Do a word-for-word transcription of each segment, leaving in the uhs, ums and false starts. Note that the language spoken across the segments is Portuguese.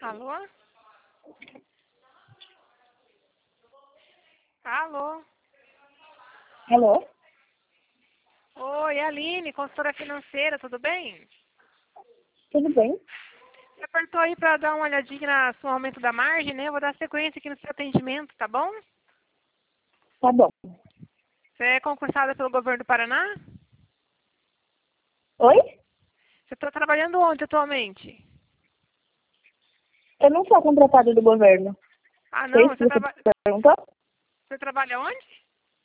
Alô? Alô? Alô? Oi, Aline, consultora financeira, tudo bem? Tudo bem? Você apertou aí para dar uma olhadinha no seu aumento da margem, né? Eu vou dar sequência aqui no seu atendimento, tá bom? Tá bom. Você é concursada pelo governo do Paraná? Oi? Você está trabalhando onde atualmente? Eu não sou contratada do governo. Ah, Foi não, isso que você, você traba... perguntou? você trabalha onde?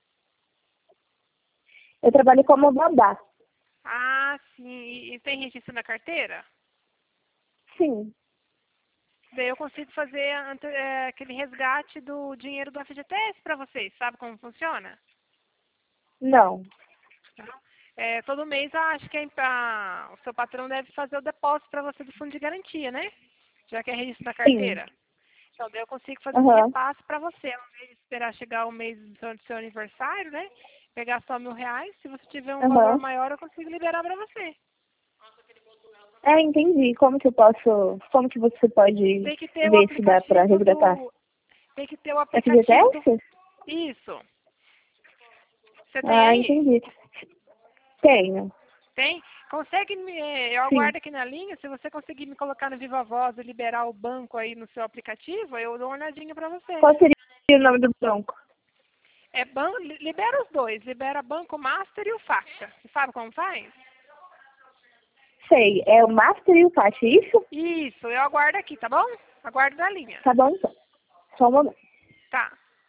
Eu trabalho como babá. Ah, sim. E, e tem registro na carteira? Sim. Daí eu consigo fazer ante- é, aquele resgate do dinheiro do F G T S para vocês. Sabe como funciona? Não. É, todo mês, ah, acho que a, a- o seu patrão deve fazer o depósito para você do fundo de garantia, né? Já que é registro da Sim. carteira. Então, daí eu consigo fazer esse Aham. repasse para você. Ao invés de esperar chegar o mês do seu, do seu aniversário, né? Pegar só mil reais. Se você tiver um valor Aham. maior, eu consigo liberar para você. É, entendi. Como que eu posso... Como que você pode Tem que ter o ver se dá pra aplicativo resgatar? do... Tem que ter o aplicativo do... F G T S? Isso. Você tem Ah, aí? entendi. Tenho. Tem? Consegue me... eh, Eu Sim. aguardo aqui na linha. Se você conseguir me colocar no Viva Voz e liberar o banco aí no seu aplicativo, eu dou uma olhadinha para você. Qual seria o nome do banco? É ban... Libera os dois. Libera Banco Master e o Facta. Você sabe como faz? Sei. É o Master e o Caixa, isso? Isso. Eu aguardo aqui, tá bom? Aguardo na linha. Tá bom, então. Só um momento. Tá.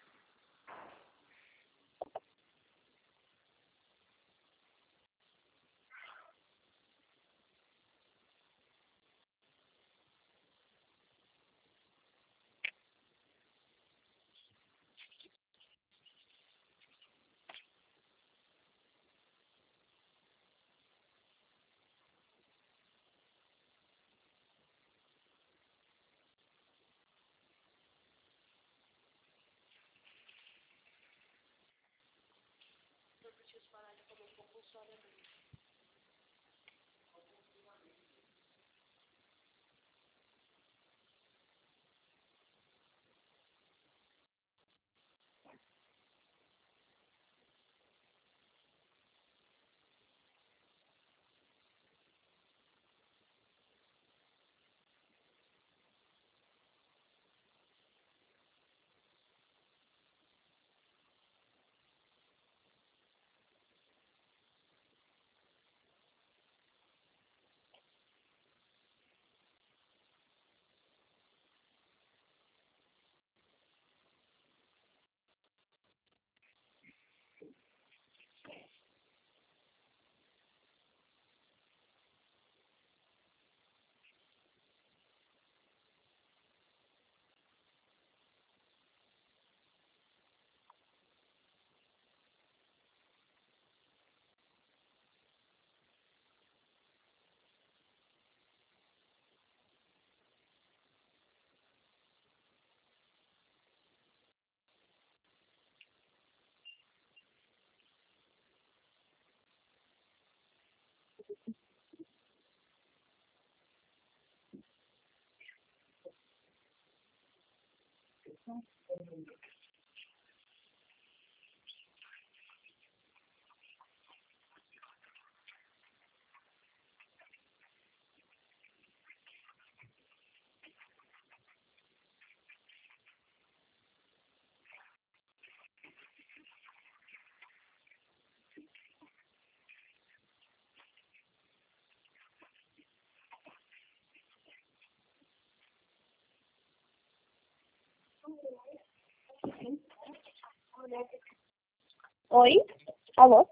Oi? Alô?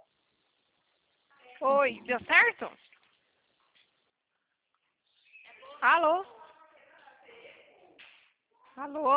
Oi, deu certo? Alô? Alô?